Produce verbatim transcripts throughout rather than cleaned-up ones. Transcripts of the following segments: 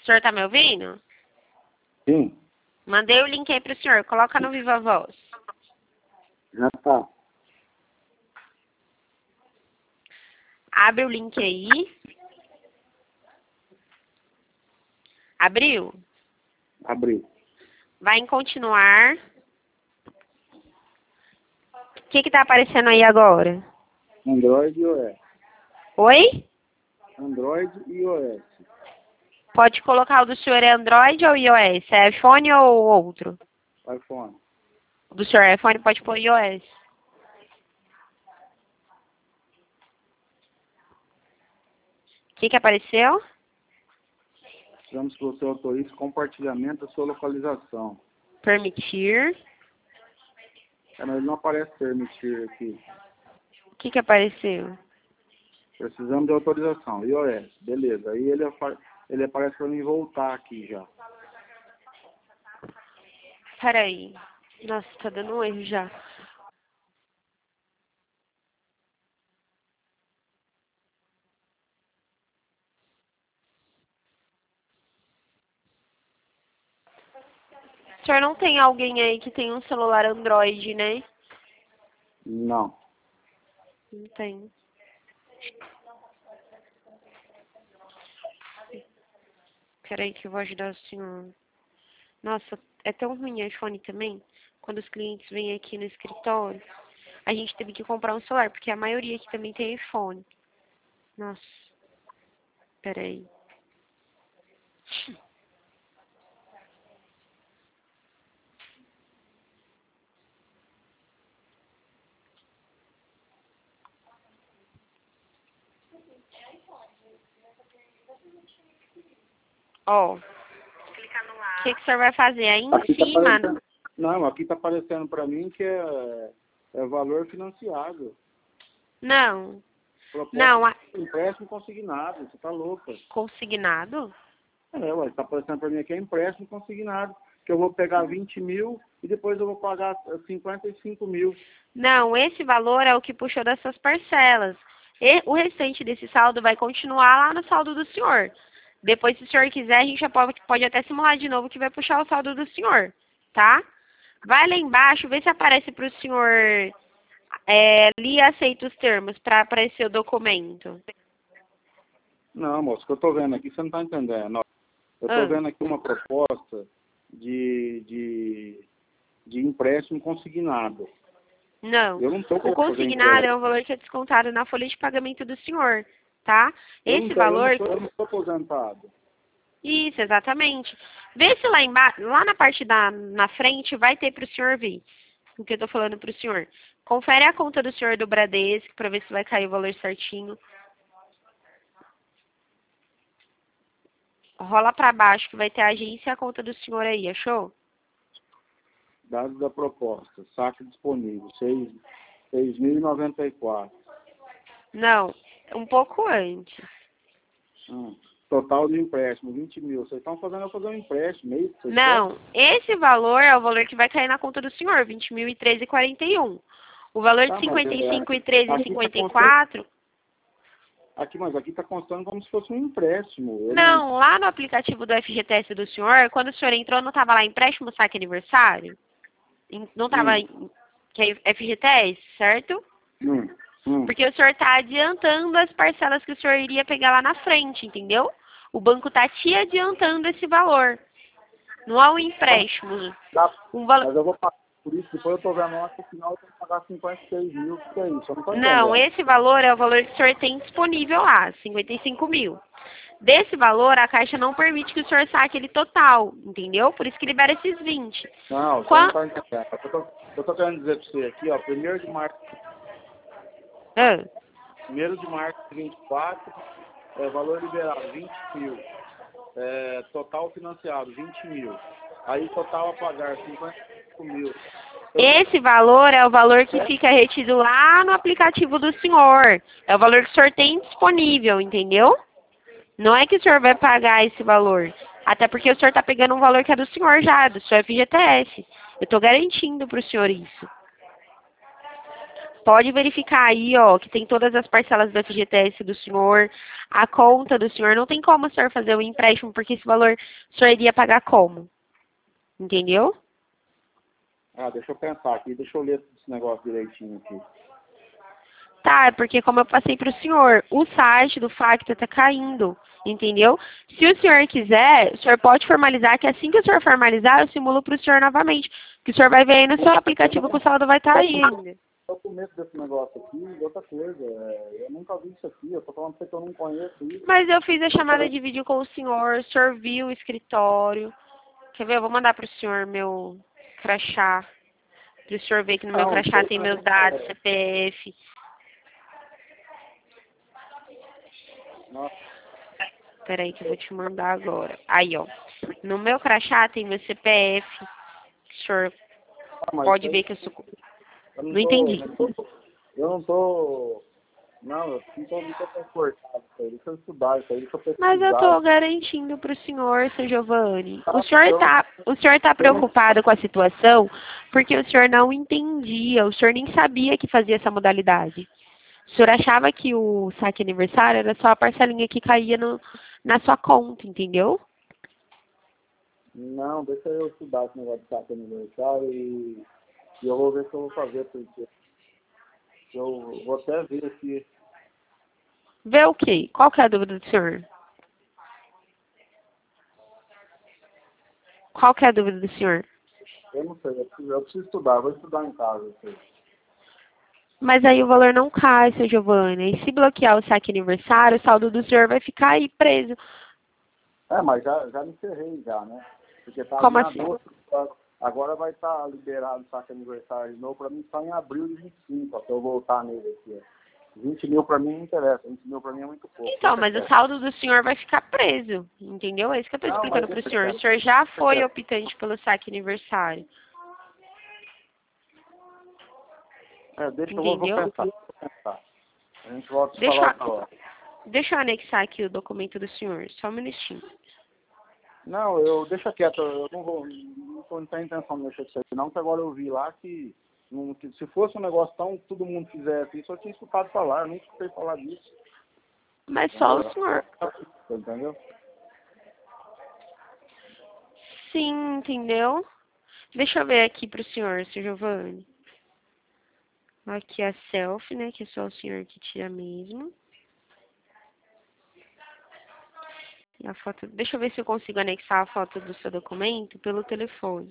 O senhor tá me ouvindo? Sim, Mandei o link aí pro senhor. Coloca no Viva Voz. já tá. Abre o link aí. Abriu? Abri. Vai em continuar. O que que tá aparecendo aí agora? Android e iOS. Oi? Android e iOS. Pode colocar o do senhor é Android ou iOS? É iPhone ou outro? iPhone. O do senhor é iPhone, pode pôr iOS. O que que apareceu? Precisamos que você autorize compartilhamento da sua localização. Permitir. É, mas ele não aparece permitir aqui. O que que apareceu? Precisamos de autorização. iOS, beleza. Aí ele, apa- ele aparece para mim voltar aqui já. Peraí. Nossa, tá dando um erro já. O senhor não tem alguém aí que tem um celular Android, né? Não. Não tem. Peraí que eu vou ajudar o senhor. Nossa, é tão ruim iPhone também. Quando os clientes vêm aqui no escritório, a gente teve que comprar um celular, porque a maioria aqui também tem iPhone. Nossa, peraí. Ó, o que, que o senhor vai fazer? Aí em Aqui tá cima... aparecendo, não, aqui tá aparecendo para mim que é, é valor financiado. Não, Proposta não, a- de empréstimo consignado. Você tá louca. consignado? É, ué, tá aparecendo para mim aqui é empréstimo consignado. Que eu vou pegar vinte mil e depois eu vou pagar cinquenta e cinco mil. Não, esse valor é o que puxou dessas parcelas. E o restante desse saldo vai continuar lá no saldo do senhor. Depois, se o senhor quiser, a gente já pode, pode até simular de novo que vai puxar o saldo do senhor, tá? Vai lá embaixo, vê se aparece para o senhor é, li e aceita os termos para aparecer o documento. Não, moço, o que eu tô vendo aqui, você não tá entendendo. Ó. Eu tô Ah, vendo aqui uma proposta de, de, de empréstimo consignado. não. Eu não tô O querendo fazer consignado é o empréstimo. valor que é descontado na folha de pagamento do senhor, tá? Eu não Esse tô, eu não valor... tô, eu não tô aposentado. Isso, exatamente. Vê se lá embaixo, lá na parte da na frente, vai ter para o senhor ver o que eu tô falando para o senhor. Confere a conta do senhor do Bradesco para ver se vai cair o valor certinho. Rola para baixo que vai ter a agência e a conta do senhor aí, achou? Dados da proposta, saque disponível, seis mil e noventa e quatro. Não, um pouco antes. Hum. Total de empréstimo, vinte mil. Vocês estão fazendo eu fazer um empréstimo, é isso? Vocês Não, esse valor é o valor que vai cair na conta do senhor, vinte mil e treze e quarenta e um. O valor querem? de Tá, mas cinquenta e é, cinco e treze e aqui está cinquenta e constando, quatro. aqui, mas aqui está constando como se fosse um empréstimo. Eu não, Não, lá no aplicativo do F G T S do senhor, quando o senhor entrou, não estava lá empréstimo saque aniversário? Em- Não estava hum, que é F G T S, certo? hum, hum. Porque o senhor está adiantando as parcelas que o senhor iria pegar lá na frente, entendeu? O banco está te adiantando esse valor. Não é um empréstimo. Tá, Um valor... mas eu vou pagar por isso, depois eu estou vendo lá que no final eu tenho que pagar cinquenta e seis mil, o que é isso? Eu não estou Não, entendendo. esse valor é o valor que o senhor tem disponível lá, cinquenta e cinco mil. Desse valor, a Caixa não permite que o senhor saque ele total, entendeu? Por isso que libera esses vinte. Não, você não Qua... está entendendo. Eu tô, eu tô querendo dizer para você aqui, ó, primeiro de março, Ah, primeiro de março de vinte e quatro, é, valor liberado, vinte mil. É, total financiado, vinte mil. Aí total a pagar, cinquenta e cinco mil. Eu, esse valor é o valor que é? fica retido lá no aplicativo do senhor. É o valor que o senhor tem disponível, entendeu? Não é que o senhor vai pagar esse valor. Até porque o senhor está pegando um valor que é do senhor já, do seu F G T S. Eu estou garantindo para o senhor isso. Pode verificar aí, ó, que tem todas as parcelas do F G T S do senhor, a conta do senhor. Não tem como o senhor fazer o empréstimo, porque esse valor o senhor iria pagar como? Entendeu? Ah, deixa eu pensar aqui, deixa eu ler esse negócio direitinho aqui. Tá, é porque como eu passei para o senhor, o site do Facta está caindo, entendeu? Se o senhor quiser, o senhor pode formalizar, que assim que o senhor formalizar, eu simulo para o senhor novamente. Que o senhor vai ver aí no seu aplicativo que o saldo vai estar aí ainda. Eu com medo desse negócio aqui, e outra coisa, é, eu nunca vi isso aqui, eu tô falando pra você que eu não conheço isso. Mas eu fiz a chamada de vídeo com o senhor, o senhor viu o escritório. Quer ver? Eu vou mandar para o senhor meu crachá. Para o senhor ver que no meu Não, crachá tem eu- meus dados, C P F. Nossa, Peraí que eu vou te mandar agora. Aí, ó. No meu crachá tem meu C P F. O senhor mas pode isso ver aí, que eu sou... eu não Não tô, entendi. não tô- eu não tô, não, eu não tô muito confortável isso aí, deixa eu estudar isso aí, deixa eu Mas eu pesquisar. tô garantindo pro senhor, seu Giovanni. O Tá, senhor eu, tá, o senhor tá eu não, preocupado com a situação porque o senhor não entendia, o senhor nem sabia que fazia essa modalidade. O senhor achava que o saque aniversário era só a parcelinha que caía no, na sua conta, entendeu? não, deixa eu estudar esse negócio de saque aniversário e, e eu vou ver o que eu vou fazer, porque eu vou até ver aqui. Vê o quê? Qual que é a dúvida do senhor? Qual que é a dúvida do senhor? Eu não sei, eu preciso, eu preciso estudar, eu vou estudar em casa. Assim. Mas aí o valor não cai, seu Giovanni. E se bloquear o saque aniversário, o saldo do senhor vai ficar aí preso. É, mas já, já me encerrei já, né? Porque estava Como em assim? agosto, agora vai estar liberado o saque aniversário de novo, para mim só em abril de vinte e cinco, ó, se eu voltar nele aqui. Ó. vinte mil para mim não interessa, vinte mil para mim é muito pouco. Então, Deixa mas o quieto. saldo do senhor vai ficar preso, entendeu? É isso que eu estou Não, explicando mas para o deixa senhor. O quieto. senhor já Deixa foi quieto. optante pelo saque aniversário, É, deixa eu vou, vou entendeu? pensar, vou pensar. A gente volta a se Deixa, falar outra hora. deixa eu anexar aqui o documento do senhor, só um minutinho. Não, eu deixa quieto, eu não vou, não tô- não tenho intenção de mexer com isso aí, não, que agora eu vi lá que, não, que se fosse um negócio tão, todo mundo fizesse isso, eu tinha escutado falar, eu nunca escutei falar disso. Mas só o senhor. Entendeu? Sim, entendeu? Deixa eu ver aqui para o senhor, seu Giovanni. Aqui a selfie, né, que é só o senhor que tira mesmo. E a foto, deixa eu ver se eu consigo anexar a foto do seu documento pelo telefone.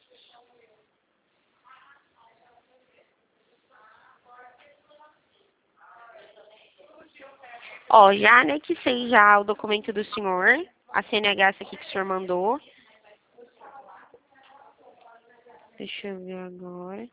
Ó, já anexei já o documento do senhor, a C N H essa aqui que o senhor mandou. Deixa eu ver agora.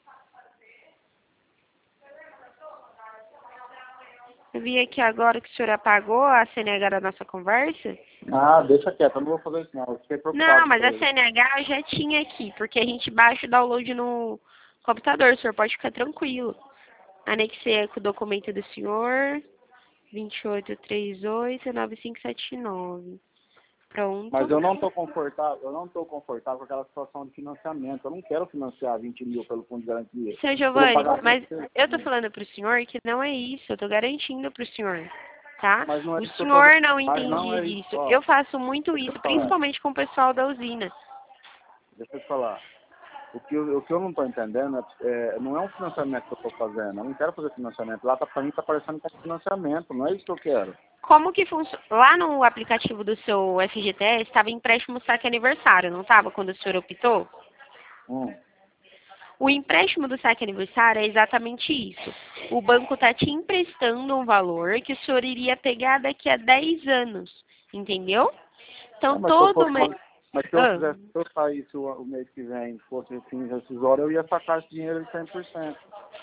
Eu vi aqui agora que o senhor apagou a C N H da nossa conversa. Ah, deixa quieto, eu não vou fazer isso não, eu fiquei preocupado Não, mas com a ele. C N H eu já tinha aqui, porque a gente baixa o download no computador, o senhor pode ficar tranquilo. Anexei aqui o documento do senhor, vinte e oito trinta e oito, nove cinco sete nove. Pronto. Mas eu não estou confortável, eu não estou confortável com aquela situação de financiamento. Eu não quero financiar vinte mil pelo fundo de garantia. Seu Eu vou Giovanni, pagar mas você. eu tô falando pro senhor que não é isso, eu tô garantindo pro senhor, tá? Mas não é O isso que eu tô senhor não Mas não entendia é isso, disso. ó. Eu faço muito Deixa eu isso, te falar. principalmente com o pessoal da usina. Deixa eu te falar. O que eu, o que eu não estou entendendo é, é, não é um financiamento que eu estou fazendo. Eu não quero fazer financiamento. Lá tá, para mim está parecendo que é financiamento. Não é isso que eu quero. Como que funciona? Lá no aplicativo do seu F G T S estava empréstimo saque aniversário, não estava quando o senhor optou? Hum. O empréstimo do saque aniversário é exatamente isso. O banco está te emprestando um valor que o senhor iria pegar daqui a dez anos, entendeu? É, Então, mas se eu todo fosse mês... fazer- mas se eu Ah, fizesse, se eu saísse o, o mês que vem, fosse fins rescisório, eu ia sacar esse dinheiro de cem por cento.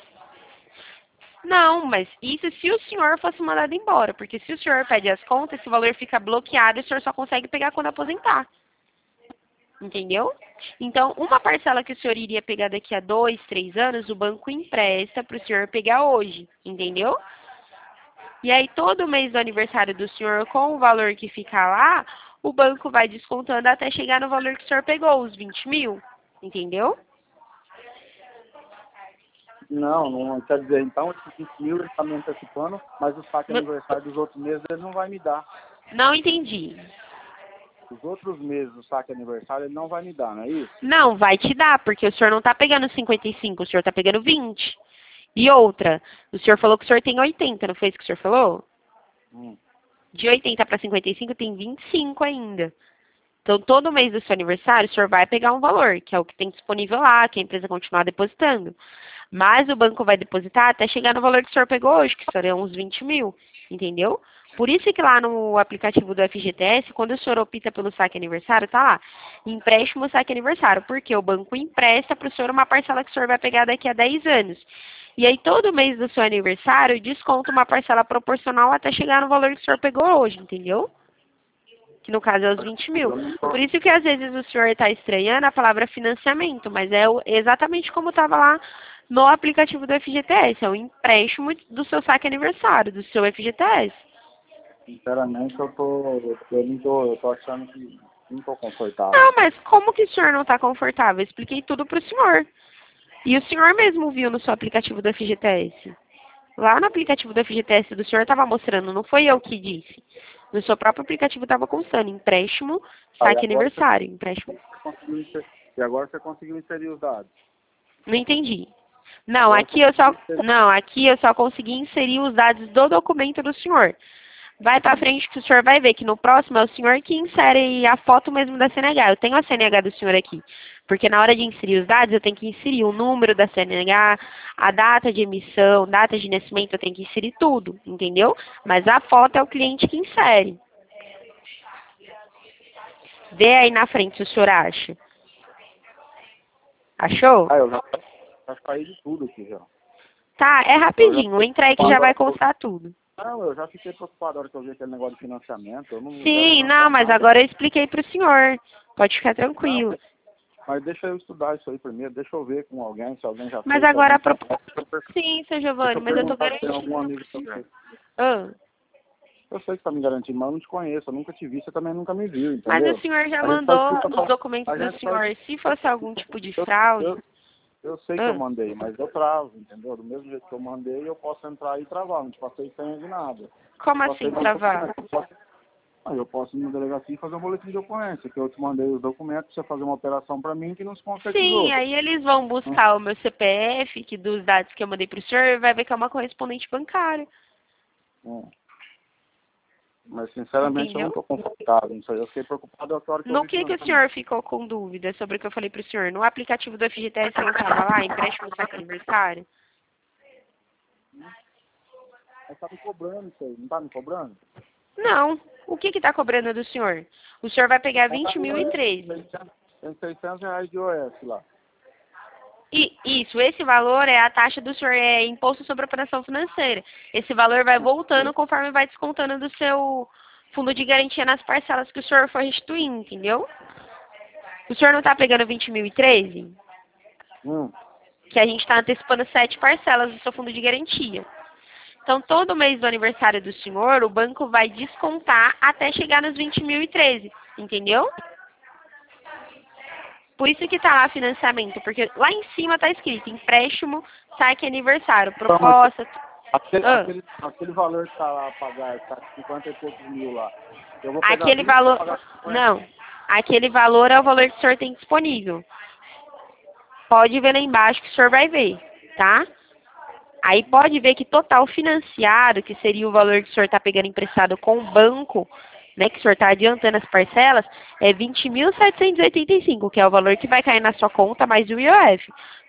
não, mas isso se o senhor fosse mandado embora, porque se o senhor pede as contas, esse valor fica bloqueado e o senhor só consegue pegar quando aposentar. Entendeu? Então, uma parcela que o senhor iria pegar daqui a dois, três anos, o banco empresta para o senhor pegar hoje, entendeu? E aí, todo mês do aniversário do senhor, com o valor que fica lá, o banco vai descontando até chegar no valor que o senhor pegou, os vinte mil, entendeu? Não, não quer dizer, então, esses vinte mil ele está me antecipando, mas o saque Não- aniversário dos outros meses ele não vai me dar. Não entendi. Os outros meses o saque aniversário ele não vai me dar, não é isso? Não, vai te dar, porque o senhor não está pegando cinquenta e cinco, o senhor está pegando vinte. E outra, o senhor falou que o senhor tem oitenta, não foi isso que o senhor falou? Hum. De oitenta para cinquenta e cinco tem vinte e cinco ainda. Então, todo mês do seu aniversário, o senhor vai pegar um valor, que é o que tem disponível lá, que a empresa continuar depositando. Mas o banco vai depositar até chegar no valor que o senhor pegou hoje, que serão uns vinte mil, entendeu? Por isso que lá no aplicativo do F G T S, quando o senhor opta pelo saque aniversário, tá lá, empréstimo saque aniversário, porque o banco empresta para o senhor uma parcela que o senhor vai pegar daqui a dez anos. E aí, todo mês do seu aniversário, desconta uma parcela proporcional até chegar no valor que o senhor pegou hoje, entendeu? Que no caso é os vinte mil. Por isso que às vezes o senhor está estranhando a palavra financiamento, mas é o- exatamente como estava lá no aplicativo do F G T S, é o empréstimo do seu saque aniversário, do seu F G T S. Sinceramente, eu tô, eu não tô, eu tô achando que não tô confortável. Não, mas como que o senhor não está confortável? Eu expliquei tudo para o senhor. E o senhor mesmo viu no seu aplicativo do F G T S. Lá no aplicativo do F G T S do senhor estava mostrando, não foi eu que disse. No seu próprio aplicativo estava constando empréstimo, Aí saque agora aniversário, empréstimo. você conseguiu inserir, e agora você conseguiu inserir os dados. Não entendi. Não, Agora aqui você eu só conseguiu inserir- não, aqui eu só consegui inserir os dados do documento do senhor. Vai pra frente que o senhor vai ver que no próximo é o senhor que insere a foto mesmo da C N H. Eu tenho a C N H do senhor aqui. Porque na hora de inserir os dados, eu tenho que inserir o número da C N H, a data de emissão, data de nascimento, eu tenho que inserir tudo, entendeu? Mas a foto é o cliente que insere. Vê aí na frente se o senhor acha. Achou? Ah, eu já, já saí de tudo aqui já. Tá, é rapidinho. Entra aí que já vai constar tudo. Não, eu já fiquei preocupado na hora que eu vi aquele negócio de financiamento. Eu não Sim, quero não, mas nada. agora eu expliquei pro senhor. Pode ficar tranquilo. Não, mas deixa eu estudar isso aí primeiro, deixa eu ver com alguém, se alguém já Mas fez. se agora a alguém pro... já- Sim, seu Deixa Giovanni, eu mas eu tô perguntar se tem garantindo. algum amigo pra você. Ah, Eu sei que tá me garantindo, mas eu não te conheço, eu nunca te vi, você também nunca me viu, mas entendeu? o senhor já A gente só mandou escuta os documentos a do gente só- senhor. Se fosse algum tipo de eu, fraude. eu, eu sei que Ah. eu mandei, mas eu travo, entendeu? Do mesmo jeito que eu mandei, eu posso entrar e travar, não te passei senha de nada. Como Posso assim ir no travar? documento, eu posso- Ah, eu posso ir na delegacia e fazer um boletim de ocorrência, que eu te mandei os documentos pra você fazer uma operação pra mim que não se concretizou. Sim, aí eles vão buscar o meu C P F, que dos dados que eu mandei pro senhor, e vai ver que é uma correspondente bancária. Hum. Mas sinceramente Entendeu? eu não tô confortável nisso aí. Eu fiquei preocupado a hora que eu No vi que que o financiamento. senhor ficou com dúvida sobre o que eu falei pro senhor? No aplicativo do F G T S não estava lá, empréstimo saque aniversário? Mas tá me cobrando isso aí, não tá me cobrando? Não. O que que tá cobrando do senhor? O senhor vai pegar vinte mil e treze. Tem seiscentos reais de O S lá. E isso, esse valor é a taxa do senhor, é imposto sobre operação financeira. Esse valor vai voltando conforme vai descontando do seu fundo de garantia nas parcelas que o senhor for restituindo, entendeu? O senhor não está pegando vinte mil e treze? Hum. Que a gente está antecipando sete parcelas do seu fundo de garantia. Então, todo mês do aniversário do senhor, o banco vai descontar até chegar nos vinte mil e treze, entendeu? Por isso que tá lá financiamento, porque lá em cima tá escrito empréstimo, saque aniversário, proposta. Aquele, Ah. aquele, aquele valor que tá lá a pagar, tá cinquenta e poucos mil lá. Eu vou pegar Aquele vinte e valor. pagar cinquenta. Não, aquele valor é o valor que o senhor tem disponível. Pode ver lá embaixo que o senhor vai ver, tá? Aí pode ver que total financiado, que seria o valor que o senhor está pegando emprestado com o banco, né, que o senhor está adiantando as parcelas, é vinte mil setecentos e oitenta e cinco, que é o valor que vai cair na sua conta mais o I O F.